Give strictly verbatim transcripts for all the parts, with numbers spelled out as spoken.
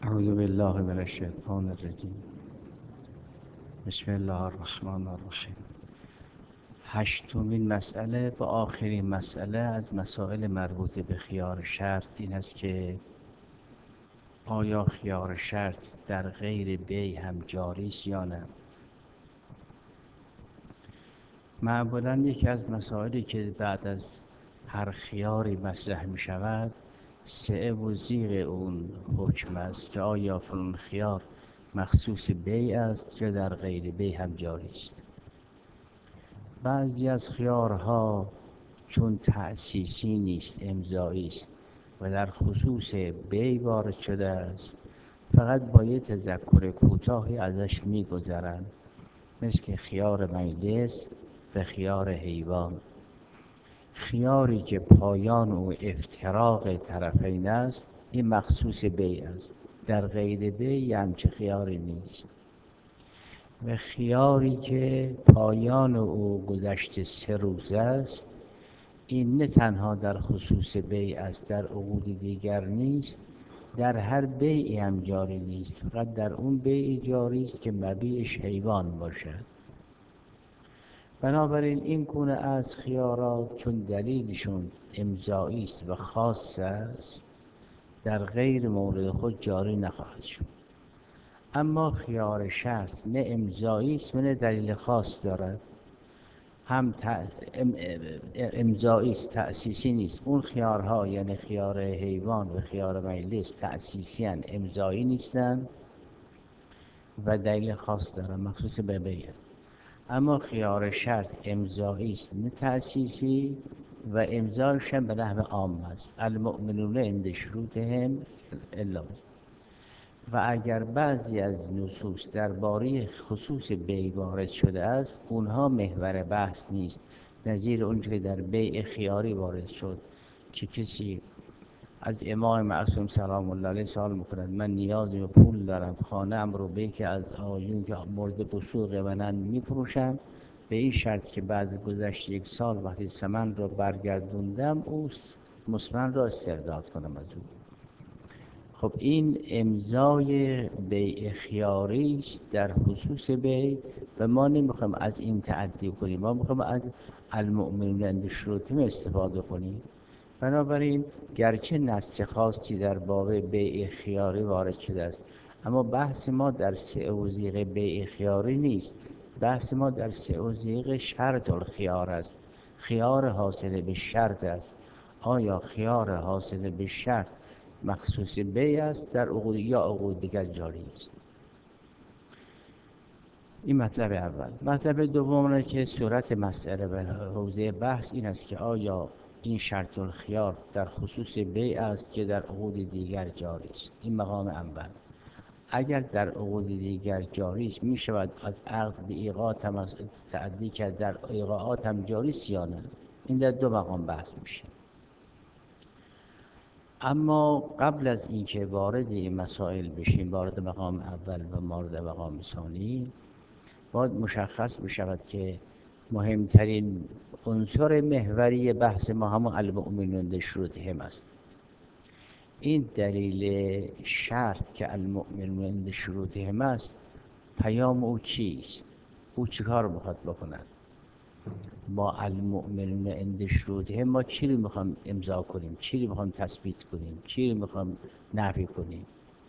اعوذ بالله من الشیطان الرجیم. بسم الله الرحمن الرحیم. هشتمین مسئله و آخرین مسئله از مسائل مربوط به خیار شرط این است که آیا خیار شرط در غیر بیع هم جاری است یا نه؟ معمولا یکی از مسائلی که بعد از هر خیاری مطرح می شود سعه و زیغ اون حکم است که آیا فلان خیار مخصوص بیع است یا در غیر بیع هم جاری است. بعضی از خیارها چون تأسیسی نیست، امضایی است و در خصوص بیع وارد شده است، فقط با یه تذکر کوتاهی ازش می‌گذرند، مثل خیار مجلس و خیار حیوان. خیاری که پایان او افتراق طرفین است این مخصوص بیع است، در غیر بیع همچه خیاری نیست. و خیاری که پایان او گذشته سه روز است این نه تنها در خصوص بیع است، در عقود دیگر نیست، در هر بیعی هم جاری نیست، فقط در اون بیع جاری است که مبیعش حیوان باشد. بنابراین این گونه از خیارات چون دلیلشون امضایی است و خاص است در غیر مورد خود جاری نخواهد شد. اما خیار شرط نه امضایی است و نه دلیل خاص دارد، هم امضایی است، تأسیسی نیست. اون خیارها یعنی خیار حیوان و خیار مجلس تأسیسی هستند، امضایی نیستند و دلیل خاص دارند، مخصوص به بیع. اما خیار شرط امضایی است نه تأسیسی و امضایش هم به نحو عام است، المؤمنون عند شروطهم الا. و اگر بعضی از نصوص درباره خصوص بیع وارد شده است اونها محور بحث نیست، نظیر اونچه که در بیع خیاری وارد شد که کسی از امام معصوم سلام الله علیه سوال میکند من نیازی به پول دارم، خانه ام رو به که از آیون که مورد وثوق منن میفروشم، به این شرط که بعد گذشت یک سال وقتی ثمن رو برگردوندم او مسمن را استرداد کنم از او. خب این امضای بیع خیاری است در خصوص بیع و ما نمیخوایم از این تعدی کنیم، ما میخوایم از المؤمنون عند شروطهم استفاده کنیم. بنابراین گرچه نص خاصی در باب بیع خیاری وارد شده است اما بحث ما در سعه و زیغ بیع خیاری نیست، بحث ما در سعه و زیغ شرط الخیار است، خیار حاصل به شرط است. آیا خیار حاصل به شرط مخصوص بیع است در عقود یا عقود دیگر جاری است؟ این مطلب اول. مطلب دوم که صورت مسئله و حوزه بحث این است که آیا این شرط الخیار در خصوص بیع است یا در عقود دیگر جاری است. این مقام اول. اگر در عقود دیگر جاری است می شود از عقد به ایقاعات هم از تعدی کرد، در ایقاعات هم جاری است یا نه؟ این در دو مقام بحث میشه. اما قبل از اینکه وارد این مسائل بشیم، وارد مقام اول و وارد مقام ثانی، باید مشخص بشود که مهمترین عنصر محوری بحث ما همون المؤمنون عند شروطهم است. این دلیل شرط که المؤمنون عند شروطهم است پیام او چیست؟ او چیکار میخواد بکند؟ با المؤمنون عند شروطهم ما چی رو میخوام امضا کنیم، چی رو میخوام تثبیت کنیم، چی رو میخوام نفی کنیم؟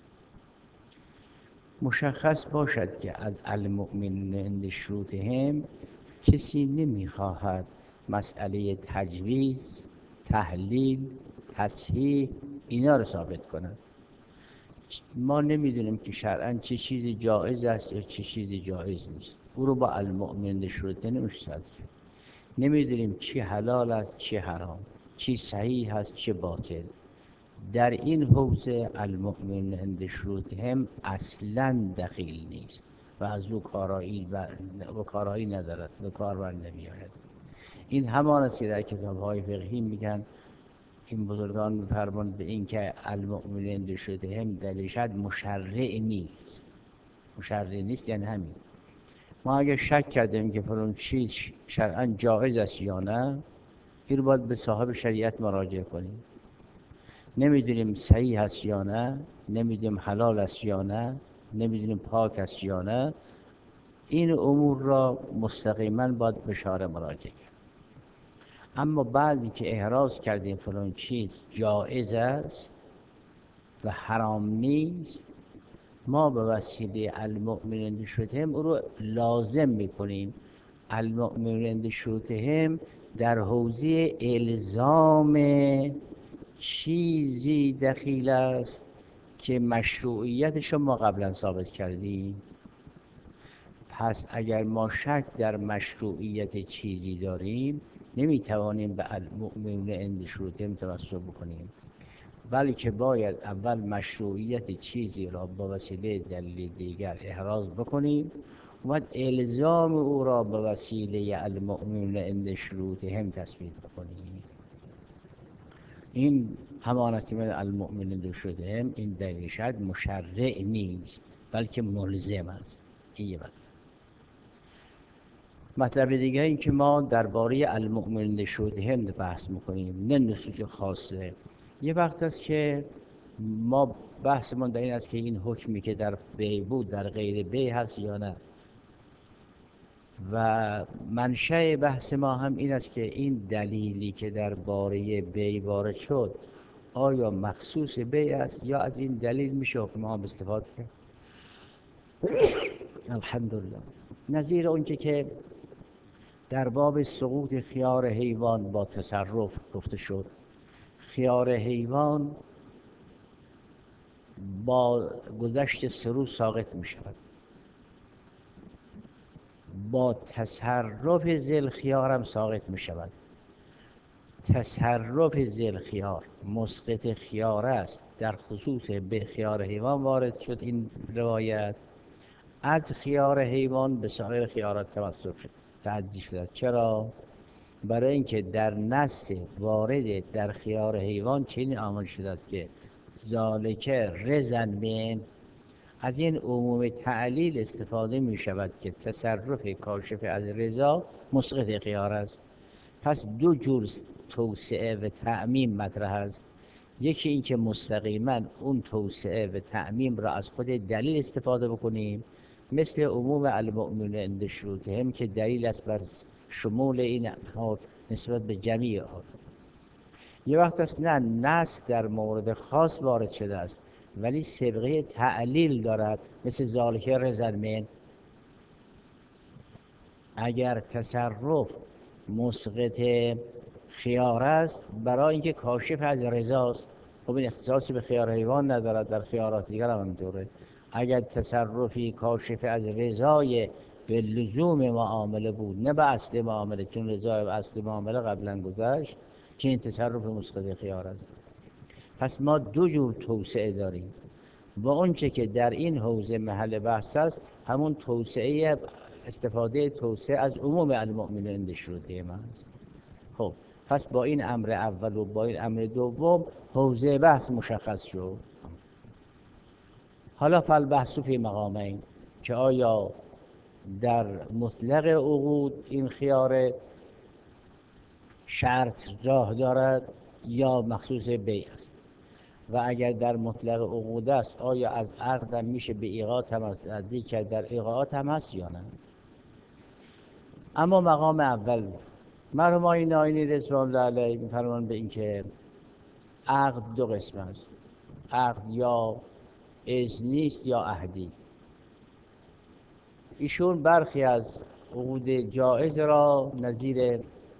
مشخص باشد که از المؤمنون عند شروطهم کسی نمیخواهد مسئله تجویز، تحلیل، تصحیح اینا رو ثابت کند. ما نمیدونیم که شرعاً چه چیزی جایز است یا چه چیزی جایز نیست، او رو با المؤمنون عند شروطهم نمیشه ثابت کرد. نمیدونیم چی حلال است چی حرام، چی صحیح است چی باطل. در این حوزه المؤمنون عند شروطهم اصلاً دخیل نیست و از او کارایی و کارایی ندارد و کار بر نمیآید. این همان است که در کتاب‌های فقهی میگن، این بزرگان می‌فرمایند به این که المؤمنون عند شروطهم دلیلش مشرع نیست. مشرع نیست یعنی همین. ما اگر شک کردیم که فلان چیز شرعاً جایز است یا نه، این رو باید به صاحب شریعت مراجعه کنیم. نمیدونیم صحیح هست یا نه، نمیدونیم حلال است یا نه، نمیدونیم پاک است یا نه. این امور را مستقیما باید به شارع مراجعه کرد. اما بعضی که احراز کردیم فلان چیز جایز است و حرام نیست، ما به وسیله المؤمنین بشروطهم او رو لازم میکنیم. المؤمنین بشروطهم در حوزه الزام چیزی دخیل است که مشروعیتش رو ما قبلا ثابت کردیم. پس اگر ما شک در مشروعیت چیزی داریم، نمیتوانیم به المؤمنین عند شروطهم توسل بکنیم، بلکه باید اول مشروعیت چیزی را با وسیله دلیل دیگر احراز بکنیم و بعد الزام او را به وسیله المؤمنین عند شروطهم تثبیت بکنیم. این همان است که من المؤمنین عند شروطهم، این دلیل شرط مشرع نیست بلکه ملزم است. این یه مطلب. مطلب دیگه این که ما درباره المؤمنین شروطهم بحث میکنیم، نه نصوص خاصه. یه وقت است که ما بحثمون در این است که این حکمی که در بیع بود در غیر بیع هست یا نه، و منشأ بحث ما هم این است که این دلیلی که درباره بیع وارد شد آیا مخصوص بیع است یا از این دلیل میشه حکم ما استفاده کرد. الحمدلله. نظیر اونچه که در باب سقوط خیار حیوان با تصرف گفته شد. خیار حیوان با گذشت سه روز ساقط می شود. با تصرف ذی خیار هم ساقط می شود. تصرف ذی خیار مسقط خیار است. در خصوص به خیار حیوان وارد شد این روایت. از خیار حیوان به سایر خیارات توسط شد، تعدی شده. چرا؟ برای اینکه در نص وارد در خیار حیوان چنین آمده شده است که ذالک رزن بین. از این عموم تعلیل استفاده می شود که تصرف کاشف از رضا مسقط خیار است. پس دو جور توسعه و تعمیم مطرح است. یکی این که مستقیما اون توسعه و تعمیم را از خود دلیل استفاده بکنیم، مثل عموم المؤمنین عند شروطهم که دلیل است بر شمول این حکم نسبت به جمیع حکم. یه وقت است نه نص در مورد خاص وارد شده است ولی سابقه تعلیل دارد، مثل ذالک رزن. اگر تصرف مسقط خیار است برای اینکه کاشف از رضاست، خب این اختصاصی به خیار حیوان ندارد، در خیارات دیگر هم همینطوره. اگر تصرفی کاشف از رضای به لزوم معامله بود نه به اصل معامله، چون رضای به اصل معامله قبلا گذشت، که این تصرف مسقط خیار است. پس ما دو جور توسعه داریم و اونچه که در این حوزه محل بحث است همون توسعه استفاده توسعه از عموم المؤمنین عند شروطهم است. خب پس با این امر اول و با این امر دوم حوزه بحث مشخص شد. حالا فالبحث فی مقامین، که آیا در مطلق عقود این خیار شرط راه دارد یا مخصوص بیع است، و اگر در مطلق عقود است آیا از عقد هم میشه به ایقاعات هم نزدیک کرد، در ایقاعات هم هست یا نه. اما مقام اول مرحوم آقای ناینی رضوان الله علیه می‌فرمایند به این که عقد دو قسم است، عقد یا اذنی است یا عهدی. ایشون برخی از عقود جائز را نظیر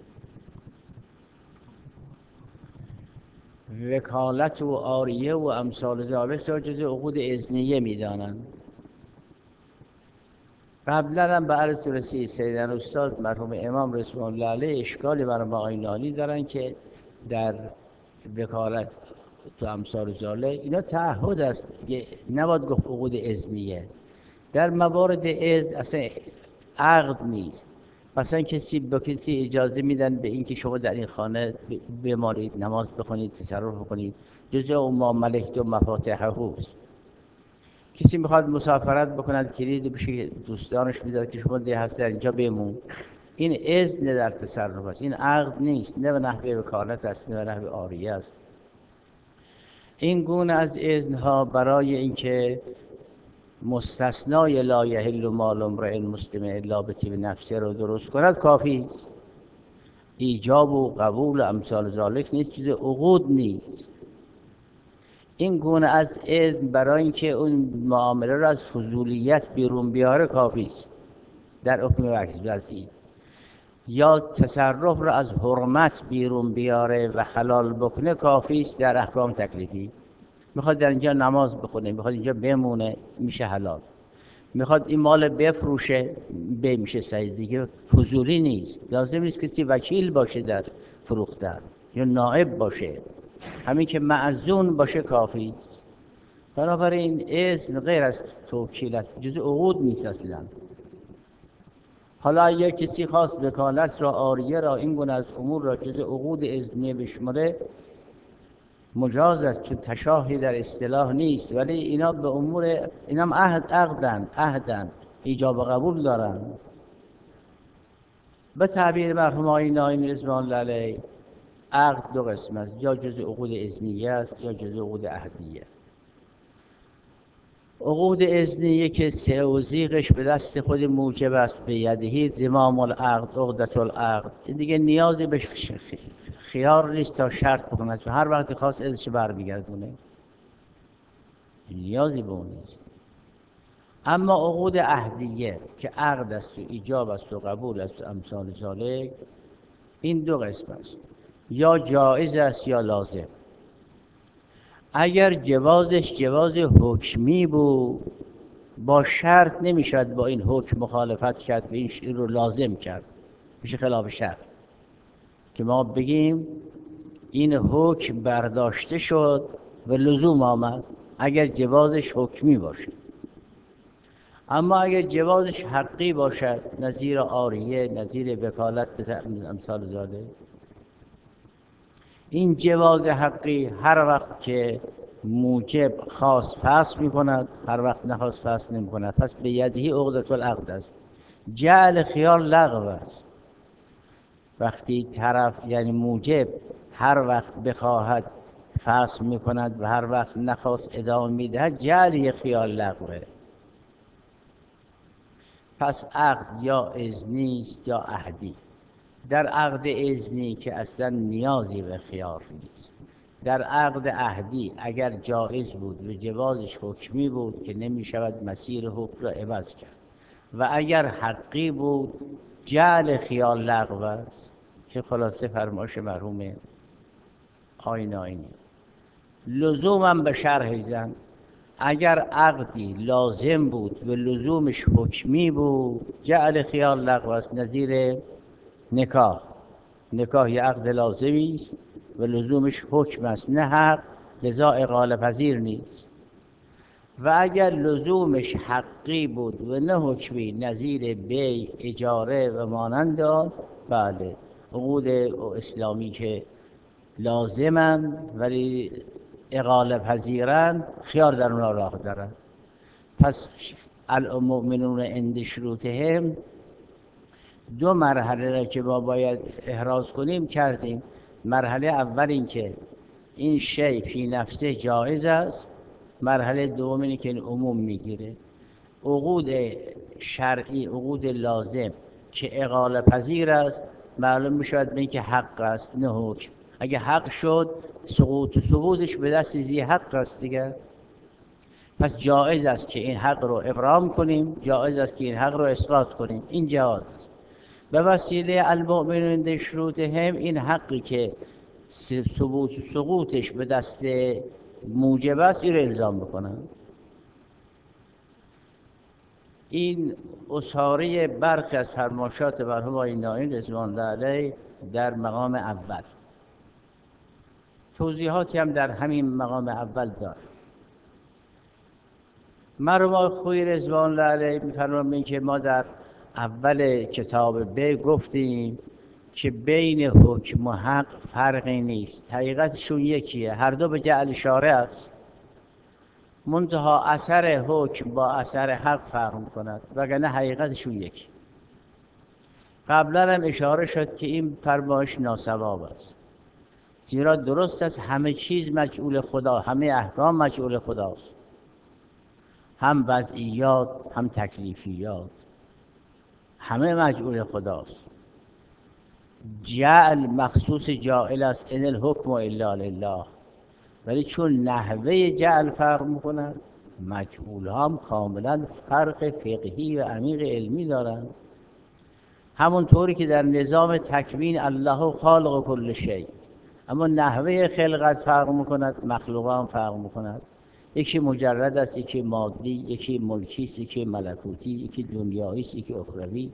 وکالت و عاریه و امثال ذالک را جز عقود اذنیه می‌دانند. قبلا هم به عرض رسید سیدن استاد مرحوم امام رضوان الله علیه اشکالی برای آقای ناینی دارن که در وکالت تو امثال ذالک اینا تعهد است، نباید گفت عقود اذنیه. در موارد اذن اصلا عقد نیست. مثلا کسی با کسی اجازه میدن به اینکه شما در این خانه بمانید، نماز بخونید، تصرف بکنید، جزء ما ملکت و مفاتحه است. کسی میخواد مسافرت بکند کلید بشه دوستانش میداد که شما ده هفته در اینجا بمون، این اذن در تصرف است، این عقد نیست، نه به نحوه وکالت است نه به نحوه عاریه است. این گونه از اذنها برای اینکه مستثنای لا یحل مال امرئ مسلم الا بطیب نفسه رو درست کند کافی است. ایجاب و قبول و امثال ذالک نیست، چیز عقود نیست. این گونه از اذن برای اینکه اون معامله رو از فضولیت بیرون بیاره کافی است در حکم وضعی، یا تصرف رو از حرمت بیرون بیاره و حلال بکنه کافی است در احکام تکلیفی. میخواد در اینجا نماز بخونه، میخواد اینجا بمونه، میشه حلال. میخواد این مال بفروشه، به میشه صحیح دیگه، فضولی نیست. لازم نیست کسی وکیل باشه در فروختن یا نائب باشه، همین که معزون باشه کافی است. بنابراین اذن غیر از توکیل است، جز عقود نیست اصلا. حالا اگر کسی خواست وکالت را، عاریه را، این گونه از امور را جز عقود اذنیه بشماره مجاز است، چون تشاهی در اصطلاح نیست، ولی اینا به امور، اینا هم عهد عقدن عهدن ایجاب و قبول دارن. به تعبیر مرحوم آقای ناینی رضوان الله علیه، عقد دو قسم است، یا جز عقود اذنیه است یا جز عقود عهدیه. عقود اذنیه که توزیقش به دست خود موجب است، به یدهی زمام العقد عقدة العقد، دیگه نیازی به خیار نیست تا شرط بکنه، چون هر وقتی خواست ازش برمیگردونه، نیازی به اون نیست. اما عقود عهدیه که عقد است و ایجاب است و قبول است و امثال ذالک، این دو قسم است، یا جایز است یا لازم. اگر جوازش جواز حکمی بود، با شرط نمیشد با این حکم مخالفت کرد و این رو لازم کرد، میشه خلاف شرط که ما بگیم این حکم برداشته شد و لزوم آمد، اگر جوازش حکمی باشه. اما اگر جوازش حقی باشد، نظیر عاریه، نظیر وکالت به امثال ذالک، این جواز حقی هر وقت که موجب خواست فسخ میکند، هر وقت نخواست فسخ نمیکند، پس به یدهی عقدة العقد است. جعل خیار لغو است. وقتی طرف یعنی موجب هر وقت بخواهد فسخ میکند و هر وقت نخواست ادامه میدهد، جعل خیار لغوه. پس عقد یا اذنی است یا عهدی. در عقد اذنی که اصلا نیازی به خیار نیست، در عقد عهدی اگر جایز بود و جوازش حکمی بود که نمی شود مسیر حکم را عوض کرد، و اگر حقی بود جعل خیار لغو است، که خلاصه فرمایش مرحوم آقای ناینی. لزومم به شرح زن، اگر عقدی لازم بود و لزومش حکمی بود، جعل خیار لغو است. نظیر نکاح، نکاح یه عقد لازمی است و لزومش حکم است نه حق، لذا اقاله پذیر نیست. و اگر لزومش حقی بود و نه حکمی، نظیر بیع، اجاره و مانند آن، بله عقود اسلامی که لازمند ولی اقاله پذیرند، خیار در اونها راه دارند. پس المؤمنون عند شروطهم، دو مرحله را که ما باید احراز کنیم کردیم. مرحله اول این که این شی فی نفسه جایز است، مرحله دوم اینه که این عموم میگیره. عقود شرعی، عقود لازم که اقاله پذیر است، معلوم میشود به این که حق است نه حکم. اگه حق شد، سقوط و ثبوتش به دست زی حق است دیگه. پس جایز است که این حق رو ابرام کنیم، جایز است که این حق رو اسقاط کنیم، این جواز است. به وسیله المؤمنون عند شروطهم، این حقی که ثبوت و سقوطش به دست موجب است، این رو الزام بکنن. این اصاره برخی از فرمایشات مرحوم آقای ناینی رضوان الله علیه در مقام اول، توضیحاتی هم در همین مقام اول داره. مرحوم آقای خویی رضوان الله علیه می‌فرمایند که ما در اول کتاب بیع گفتیم که بین حکم و حق فرقی نیست، حقیقتشون یکیه، هر دو به جعل شارع است، منتها اثر حکم با اثر حق فرق می‌کند، وگرنه حقیقتشون یکی. قبلا هم اشاره شد که این فرمایش ناصواب است. زیرا درست است همه چیز مجعول خدا، همه احکام مجعول خداست، هم وضعیات هم تکلیفیات، همه مجعول خداست. جعل مخصوص جاعل است، ان الحکم الا لله، ولی چون نحوه جعل فرق میکند، مجعول هم کاملا فرق فقهی و عمیق علمی دارند. همونطوری که در نظام تکوین الله خالق کل شیء، اما نحوه خلقت فرق میکند، مخلوق هم فرق میکند. یکی مجرد است، یکی مادی، یکی ملکی است، یکی ملکوتی، یکی دنیایی است، یکی اخروی.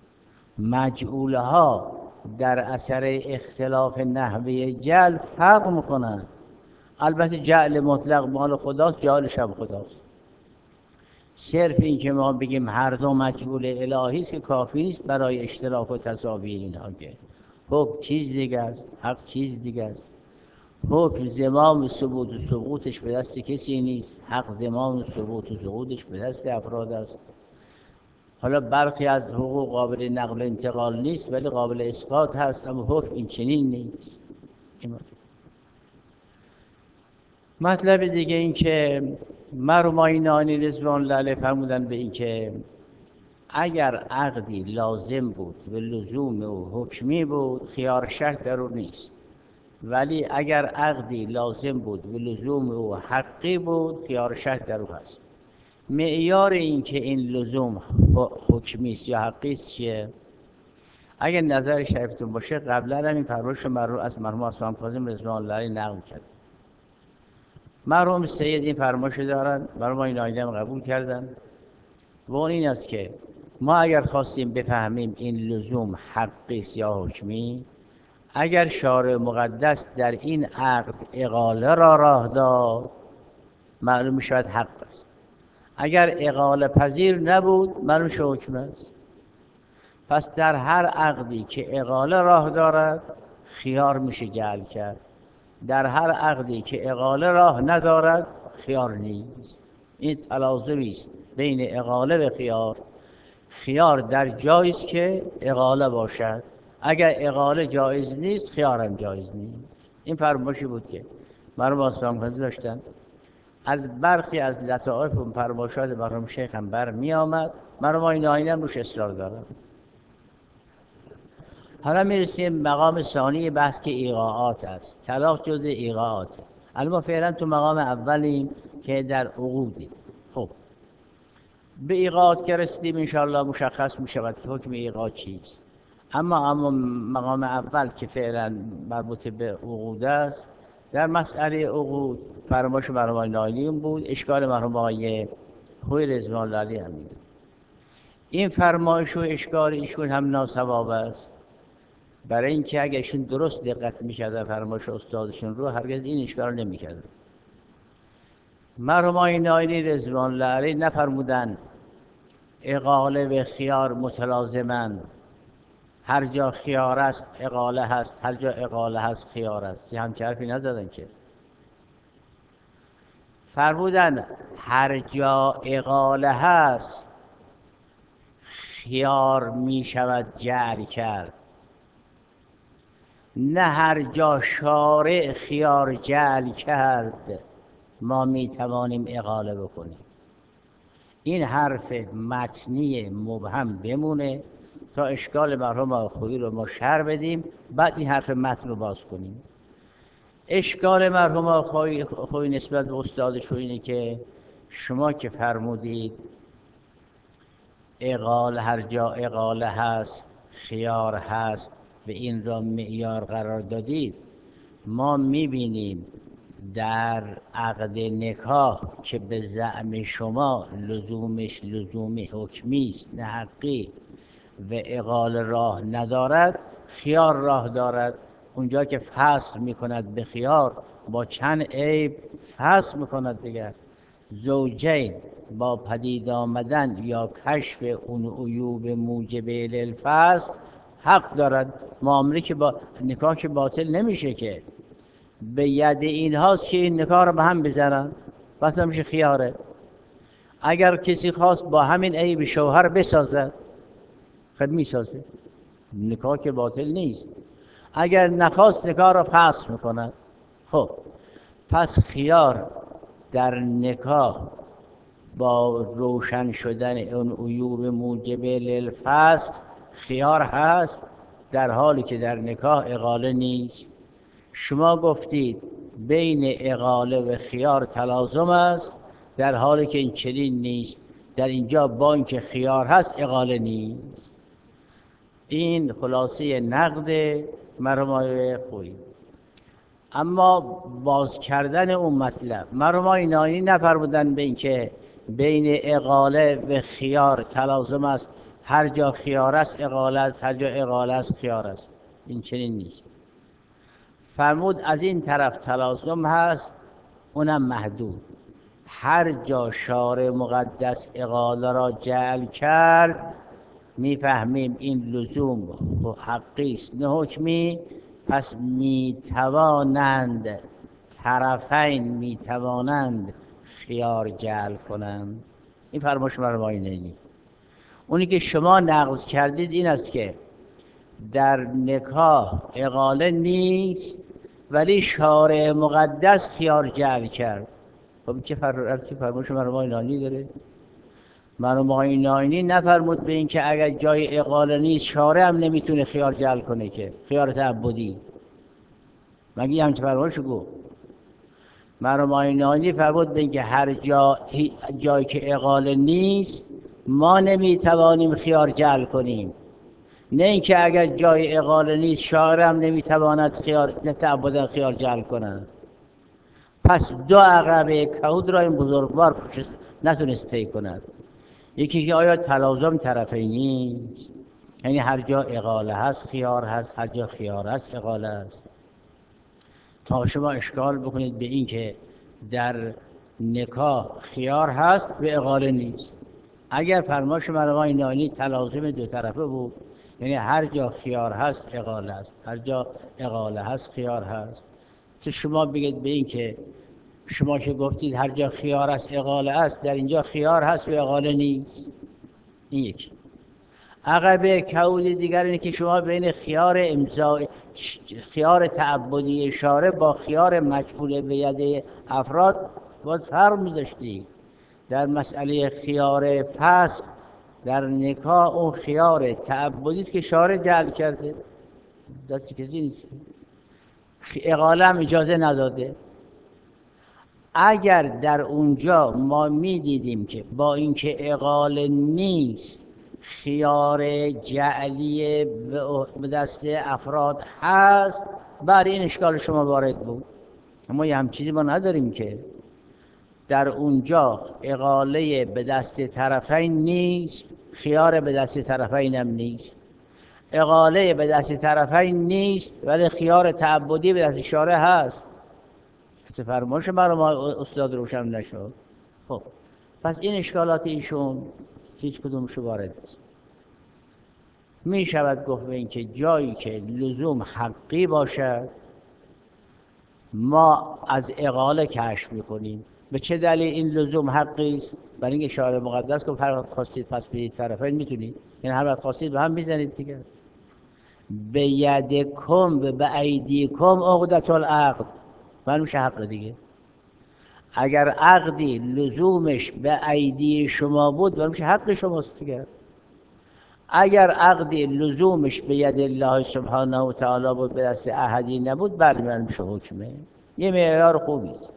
مجعولها در اثر اختلاف نحوه جعل فرق میکنند. البته جعل مطلق مال خداست، جعلش هم خداست. صرف این که ما بگیم هر دو مجعول الهی است که کافی نیست برای اشتراک و تساوی اینها، که حکم چیز دیگه است، حق چیز دیگه است. حکم زمام ثبوت و سقوطش به دست کسی نیست، حق زمام ثبوت و سقوطش به دست افراد است. حالا برخی از حقوق قابل نقل و انتقال نیست ولی قابل اسقاط هست، اما حکم این چنین نیست. مطلب دیگه این که مرحومینانی رضوان الله علیه فرمودن به این که اگر عقدی لازم بود و لزوم و حکمی بود، خیار شرط در اون نیست، ولی اگر عقدی لازم بود و لزوم و حقی بود، خیار شرط در اون هست. معیار این که این لزوم حکمی است یا حقی است چیه؟ اگر نظر شریفتون باشه، قبلا هم این فرمایش رو از مرحوم عثمان کاظم رضوان الله علیه نقل کرد. مرحوم سید این فرمایش دارن، مرحوم این آینه هم قبول کردن، و اون این است که ما اگر خواستیم بفهمیم این لزوم حقی است یا حکمی، اگر شارع مقدس در این عقد اقاله را راه داد، معلوم می شود حق است. اگر اقاله پذیر نبود، معلوم شود حکم است. پس در هر عقدی که اقاله راه دارد، خیار میشه جعل کرد. در هر عقدی که اقاله راه ندارد، خیار نیست. این تلازمی است بین اقاله و خیار. خیار در جایی است که اقاله باشد، اگر اقاله جایز نیست، خیار هم جایز نیست. این فرمایشی بود که مرحوم عثمان کاظم داشتن. از برخی از لطائف و فرمایشات مرحوم شیخ هم برمی آمد، مرحوم این آینه هم روش اصرار دارم. حالا میرسیم مقام ثانی بحث که ایقاعات است. طلاق جز ایقاعات. الان ما فعلا تو مقام اولیم که در عقودیم. خب به ایقاعات که رسیدیم انشاءالله مشخص می شود که حکم ایقاع چیست. اما اما مقام اول که فعلا مربوط به عقود است، در مسئله عقود فرمایش مرحوم نایلی بود، اشکال مرحوم آقای خوی رضوان الله علیه هم بود. این فرمایش و اشکال ایشون هم ناصواب است، برای اینکه اگه ایشون درست دقت می‌کردن فرمایش استادشون رو، هرگز این اشکال رو نمی‌کردن. مرحوم آقای نایلی رضوان الله علیه نفرمودن اقاله و خیار متلازمن، هر جا خیار است اقاله هست، هر جا اقاله هست خیار است. چه همچه حرفی نزدن که. فرمودن هر جا اقاله هست خیار می شود جعل کرد، نه هر جا شارع خیار جعل کرد ما می توانیم اقاله بکنیم. این حرف متنی مبهم بمونه تا اشکال مرحوم خویی رو ما شرح بدیم، بعد این حرف متن رو باز کنیم. اشکال مرحوم خویی خویی نسبت به استادش اینه که شما که فرمودید اقاله هر جا اقاله هست خیار هست و این را معیار قرار دادید، ما میبینیم در عقد نکاح که به زعم شما لزومش لزوم حکمی است نه حقی و اقاله راه ندارد، خیار راه دارد. اونجا که فسخ میکند به خیار با چند عیب فسخ میکند دیگر. زوجین با پدید آمدن یا کشف اون عیوب موجب للفسخ حق دارد. معامله که با نکاح که باطل نمیشه، که به ید این هاست که این نکاح رو به هم بزنن، بس نمیشه خیاره. اگر کسی خواست با همین عیب شوهر بسازد، خب میسازه، نکاح که باطل نیست. اگر نخواست نکاح را فسخ میکند. خب پس خیار در نکاح با روشن شدن اون عیوب موجب للفسخ خیار هست، در حالی که در نکاح اقاله نیست. شما گفتید بین اقاله و خیار تلازم است، در حالی که این چنین نیست. در اینجا با اینکه خیار هست اقاله نیست. این خلاصه نقد مرحوم خویی. اما باز کردن اون مطلب، مرحوم نانی نفرمودن به اینکه بین اقاله و خیار تلازم است، هر جا خیار است اقاله است، هر جا اقاله است خیار است. این چنین نیست. فرمود از این طرف تلازم هست، اونم محدود. هر جا شارع مقدس اقاله را جعل کرد، میفهمیم این لزوم حقی است نه حکمی. پس میتوانند طرفین میتوانند خیار جعل کنند. این فرمایش مرحوم نانی. اونی که شما نقض کردید این است که در نکاح اقاله نیست ولی شارع مقدس خیار جعل کرد. خب چه فرمایش مرحوم نانی داره؟ مرحوم نانی نفرمود به این که اگر جای اقاله نیست شارع هم نمیتونه خیار جعل کنه، که خیار تعبدی مگه همچه فرمایشو گفت؟ مرحوم نانی فرمود به این که هر جا جایی که اقاله نیست ما نمیتوانیم خیار جعل کنیم، نه اینکه اگر جای اقاله نیست شارع هم نمیتواند خیار تعبدا خیار جعل کنه. پس دو عقبه کهود را این بزرگوار نتونست طی کند. یکی که آیا تلازم طرفی نیست، یعنی هر جا اقاله هست خیار هست، هر جا خیار هست اقاله هست. تا شما اشکال بکنید به این که در نکاح خیار هست و اقاله نیست. اگر فرمایش مرحوم نانی تلازم دو طرفه بود، یعنی هر جا خیار هست اقاله هست، هر جا اقاله هست خیار هست، تو شما بگید به این که شما که گفتید هر جا خیار هست اقاله است، در اینجا خیار هست و اقاله نیست. این یکی. عقبه کهود دیگر اینه که شما بین خیار امضا خیار تعبدی شارع با خیار مجعول به ید افراد باید فرق می‌ذاشتی. در مسئله خیار فسخ در نکاح اون خیار تعبدی است که شارع جعل کرده، دستی کسی نیست. اقاله هم اجازه نداده. اگر در اونجا ما می‌دیدیم که با اینکه اقاله نیست خیار جعلی به دست افراد هست، برای این اشکال شما وارد بود. اما یه هم چیزی ما نداریم که در اونجا اقاله به دست طرفین نیست، خیار به دست طرفین هم نیست. اقاله به دست طرفین نیست ولی خیار تعبدی به دست شارع هست. فرمایش مرحوم استاد روشن نشد. خب پس این اشکالات ایشون هیچ کدومش وارد نیست. می شود گفت به این که جایی که لزوم حقی باشد ما از اقاله کشف میکنیم. به چه دلیل این لزوم حقی است؟ برای اینکه شارع مقدس گفت هر وقت خواستید پس بدید طرفین میتونید، یعنی هر وقت خواستید به هم میزنید دیگه. به یدکم و به ایدیکم عقدة العقد، معلوم میشه حق دیگه. اگر عقدی لزومش به ایدی شما بود معلوم میشه حق شماست دیگه. اگر عقدی لزومش به ید الله سبحانه و تعالی بود به دست احدی نبود بله معلوم میشه حکمه. یه معیار خوبی است.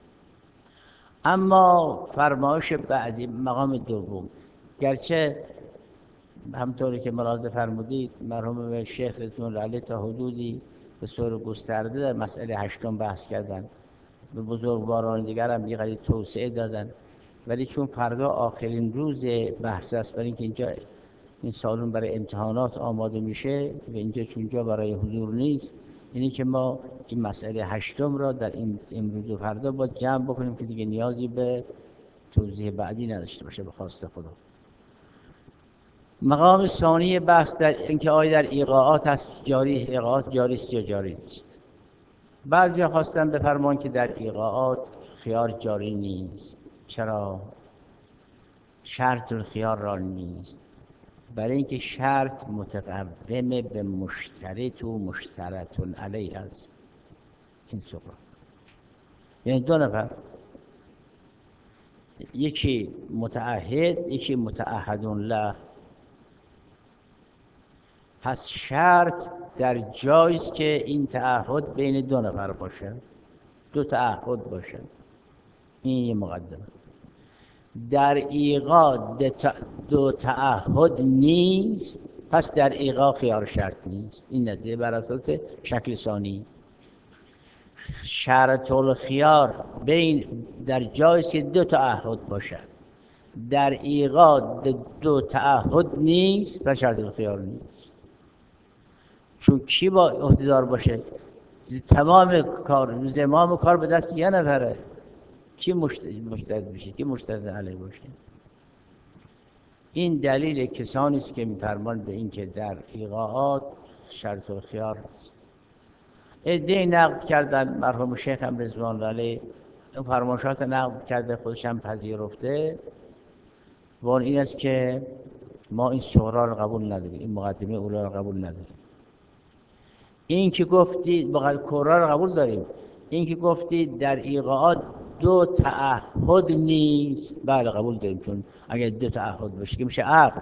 اما فرمایش بعدی مقام دوم، گرچه همطوری که ملاحظه فرمودید مرحوم شیخ رضوان علیه تا حدودی به صورت گسترده در مسئله هشتم بحث کردن، به بزرگواران دیگر هم یه قدر توسعه دادن، ولی چون فردا آخرین روز بحث است برای اینکه اینجا این سالون برای امتحانات آماده میشه و اینجا چون جا برای حضور نیست، یعنی که ما این مسئله هشتم را در این امروز و فردا با جمع بکنیم که دیگه نیازی به توضیح بعدی نداشته باشه به خواست خدا. مقام ثانی بحث در اینکه آیا در ایقاعات هست جاری ایقاعات جاری است یا جاری نیست. بعضیا خواستن بفرمان که در ایقاعات خیار جاری نیست. چرا؟ شرط الخیار را نیست. برای اینکه شرط متقوم به مشترط و مشترطون علیه است. این سقراط یعنی دو نفر، یکی متعهد یکی متعهدون له. پس شرط در جایست که این تعهد بین دو نفر باشه، دو تعهد باشه. این یه مقدمه. در ایقاع دو تعهد نیست، پس در ایقاع خیار شرط نیست. این نتیجه بر اساس شکل ثانی. شرط الخیار بین در جایست که دو تعهد باشه، در ایقاع دو تعهد نیست، پس شرط الخیار نیست. چون کی با عهده‌دار باشه؟ تمام کار، زمام کار به دست یه نفره. کی مشترط بشه؟ کی مشترط علیه باشه؟ این دلیل کسانی است که می‌فرمایند به این که در ایقاعات شرط الخیار است. عده‌ای نقد کردن، مرحوم شیخ هم رضوان الله علیه این فرمایشات نقد کرده، خودش هم پذیرفته. و این است که ما این صغرا رو قبول نداریم، این مقدمه اولا رو قبول نداریم. این که گفتید بقید کورا رو قبول داریم. این که گفتید در ایقاعات دو تعهد نیست، بله قبول داریم، چون اگر دو تعهد باشه که میشه عقد،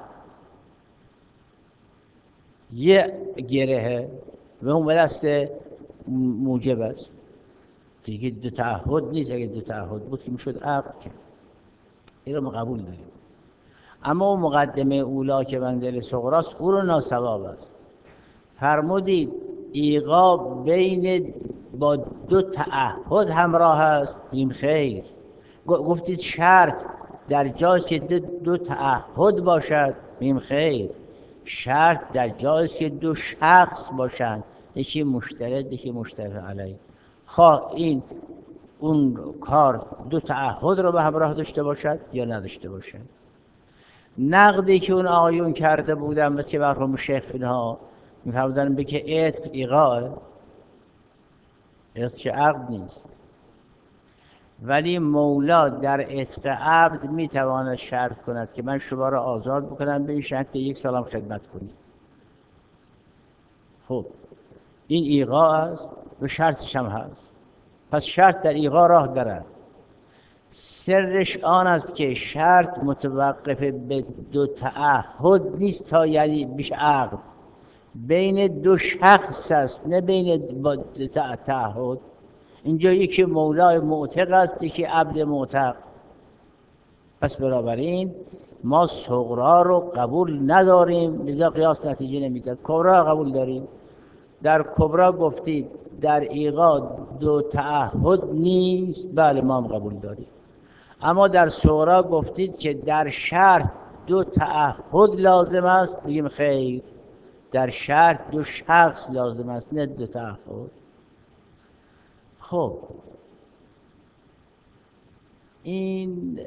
یه گرهه و اون به دست موجب است دیگه. دو تعهد نیست، اگر دو تعهد بود که میشد عقد کرد. این رو ما قبول داریم. اما اون مقدمه اولا که منزل صغراست او رو ناسواب است. فرمودید ایقاع بین با دو تعهد همراه است، این خیر. گفتید شرط در جایست که دو, دو تعهد باشد، این خیر. شرط در جایست که دو شخص باشند، یکی مشترط یکی مشترط علیه. خواه این اون کار دو تعهد رو به همراه داشته باشد یا نداشته باشد. نقدی که اون آقایون کرده بودن مثل مرحوم شیخ اینها می‌فرمودن به که عتق ایقاعه، عتق چه عقد نیست. ولی مولا در عتق عبد میتواند شرط کند که من شما را آزاد بکنم به این شرط که یک سالم خدمت کنید. خب این ایقاع است و شرطش هم هست. پس شرط در ایقاع راه دارد. سرش آن است که شرط متوقف به دو تعهد نیست تا یعنی بیشه عقد بین دو شخص است، نه بین دو تعهد. اینجا یکی مولای معتق است یکی عبد معتق. پس بنابراین ما صغرا رو قبول نداریم، لذا قیاس نتیجه نمیداد. کبرا قبول داریم. در کبرا گفتید در ایقاع دو تعهد نیست، بله ما هم قبول داریم. اما در صغرا گفتید که در شرط دو تعهد لازم است، بگیم خیر، در شرط دو شخص لازم است نه دو تعهد. خب این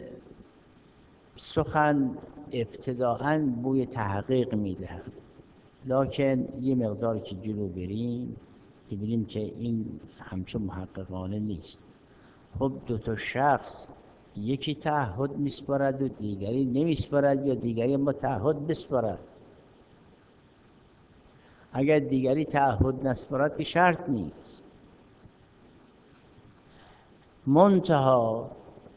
سخن ابتداءً بوی تحقیق میدهد، لکن یه مقدار که جلو بریم که ببینیم که این همچون محققانه نیست. خب دو تا شخص یکی تعهد میسپارد و دیگری نمیسپارد، یا دیگری ما تعهد بسپارد. اگر دیگری تعهد نسپارد که شرط نیست. منتها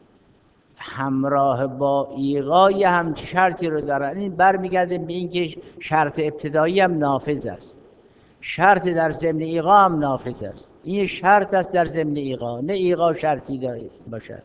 همراه با ایقاع هم شرطی رو دارن. این برمیگرده به اینکه شرط ابتدایی هم نافذ است، شرط در ضمن ایقاع هم نافذ است. این شرط است در ضمن ایقاع، نه ایقاع شرطی باشد.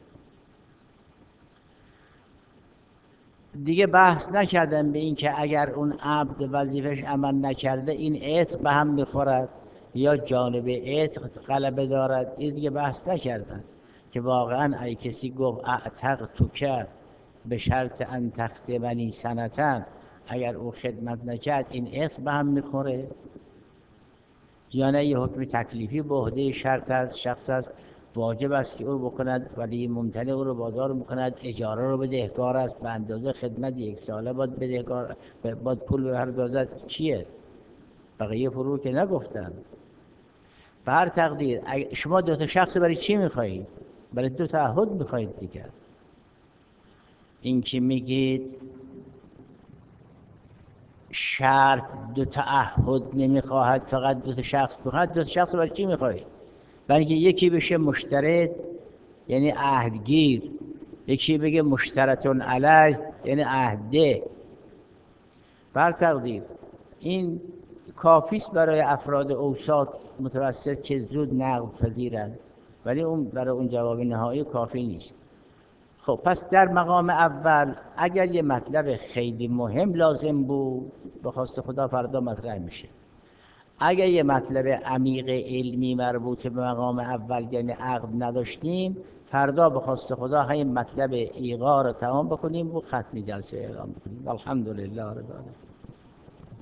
دیگه بحث نکردن به این که اگر اون عبد وظیفش عمل نکرده این عتق به هم میخورد یا جانب عتق غلبه دارد. این دیگه بحث نکردن که واقعا ای کسی گفت اعتق تو که به شرط ان تخدمنی سنتن، اگر او خدمت نکرد این عتق به هم میخوره یا نه یه حکم تکلیفی به عهده شرط از شخص است، واجب است که او بکند ولی ممتنع او رو وادار میکند، اجاره رو بدهکار است به اندازه خدمت یک ساله باید بدهکار باید پول بپردازد. چیه؟ بقیه فرو که نگفتن. به هر تقدیر شما دو تا شخص برای چی میخواهید؟ برای دو تعهد میخواهید دیگه. این که میگید شرط دو تعهد نمیخواهد، فقط دو تا شخص بخواهد. دو تا شخص برای چی میخواهی؟ برای اینکه یکی بشه مشترط یعنی عهدگیر، یکی بگه مشترطون علیه یعنی عهده. بر تقدیر این کافیست برای افراد اوساط متوسط که زود نقض پذیرند، ولی اون برای اون جواب نهایی کافی نیست. خب پس در مقام اول اگر یه مطلب خیلی مهم لازم بود به خواست خدا فردا مطرح میشه. اگر یه مطلب عمیق علمی مربوط به مقام اول یعنی عقد نداشتیم، فردا به خواست خدا همین مطلب ایقاع رو تمام بکنیم و ختم جلسه اعلام بکنیم. الحمدلله رب العالمین.